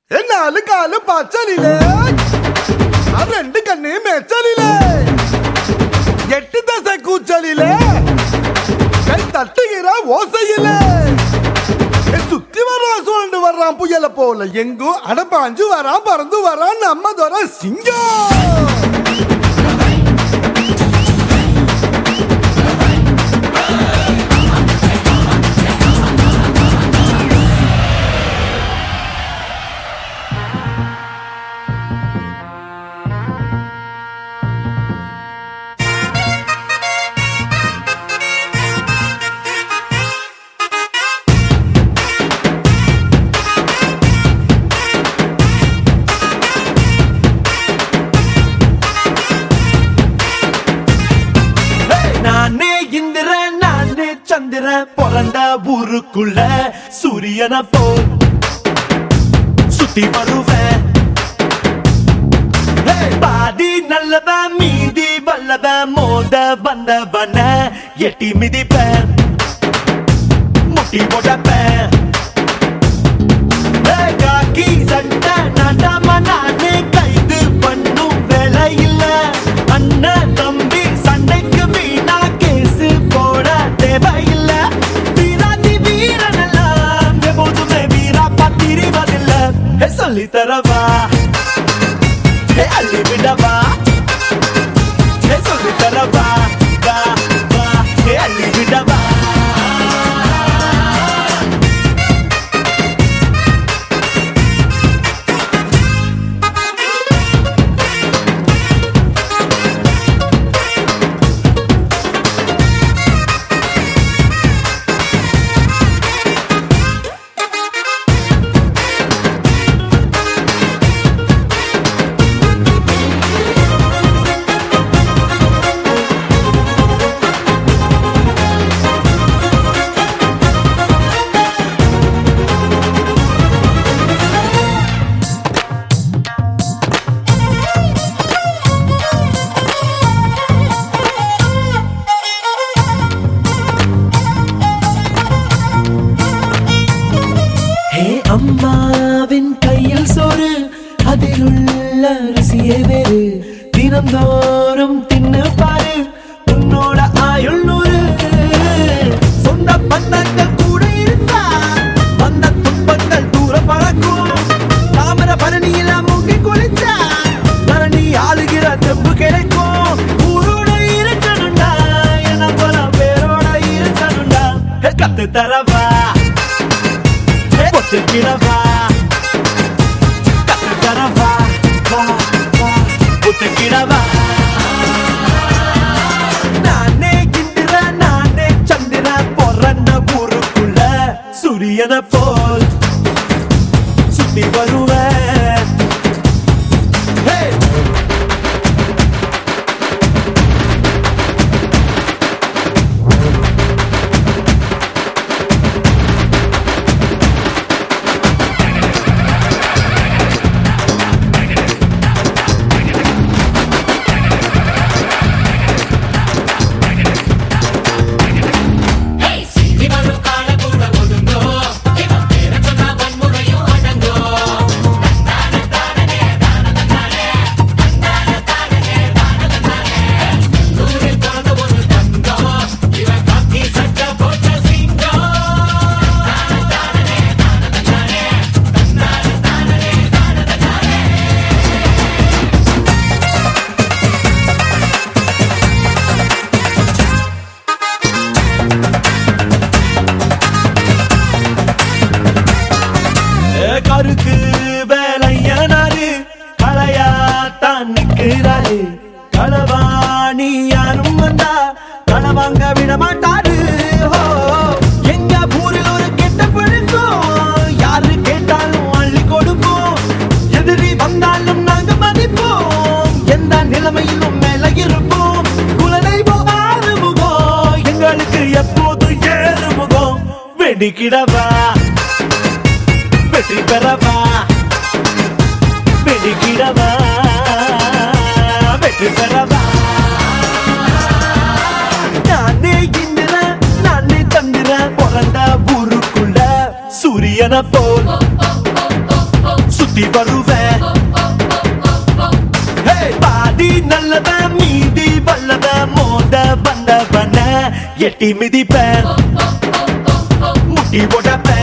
നാല് കാല് പച്ചലിലേ രണ്ട് കണ്ണ് മെച്ചലിലേ എട്ട് ദശ കൂച്ചലിലേ കൈ തട്ടുകിற ஓசையிலே சுத்தி வர்றான் சூழ்ந்து வர்றான் புயல போல எங்கும் அடப்பாஞ்சு வரான் பறந்து வரான் நம்ம துறை சிங்கம். சந்திரன் பிறந்த ஊருக்குள்ள சூரியனை போல் சுத்தி வருவேன். பாதி நல்லவன் மீதி வல்லவன் மோத வந்தவன எட்டி மிதிப்பேன் முட்டி போடப்பேன். காக்கி சட்டை நாட்டாம நானே கைது பண்ணும் வேலை இல்ல. அண்ணன் தம்பி சண்டைக்கு வீணா கேசு போட தேவையில்ல. வீராதி வீரனெல்லாம் எப்போதுமே வீரா பத்திரிவதில்ல. சொல்லி தரவா அள்ளி விடவா சொல்லி தரவா வா வா அள்ளி விடவா. அம்மாவின் கையில் சோறு அதில் உள்ள ருசியே வேறு. தினந்தோறும் தின்னு பாரு உன்னோட ஆயுள் 100. சொந்த பந்தங்கள் கூட இருந்தா வந்த துன்பங்கள் தூர பறக்கும். தாமர பரணியில மூங்கி குளிச்சா பரணி ஆளுகிற தெம்பு கிடைக்கும். ஊரோட இருக்கணுண்டா என பல பேரோட இருக்கணுண்டா. கத்து தரவா ஒத்துக்கிறவா கத்துக்கிறவா வா வா ஒத்துக்கிறவா. நானே இந்திர நானே சந்திர பிறந்த ஊருக்குள்ள சூரியனை போல் சுத்தி வருவேன். கருக்கு வேலையனாரு களையாத்தான் நிற்கிறாரு. களவாணி யாரும் வந்தா களவாங்க விட மாட்டாரு. எங்க ஊரில் ஒரு கெட்ட பழக்கம் யாரு கேட்டாலும் அள்ளி கொடுப்போம். எதிரி வந்தாலும் நாங்க மதிப்போம். எந்த நிலைமையிலும் மேல இருப்போம். குலதெய்வோ ஆறுமுகம் எங்களுக்கு எப்போது ஏறுமுகம். வெடிக்கிடவா வெற்றி பெறவா வெடிக்கிடவா வெற்றி பெறவா. நானே இந்திர நானே சந்திர பிறந்த ஊருக்குள்ள சூரியனை போல் சுத்தி சுத்தி வருவேன். பாதி நல்லவன் மீதி வல்லவன் மோத வந்தவன எட்டி மிதிப்பேன், முட்டி போடப்பேன்.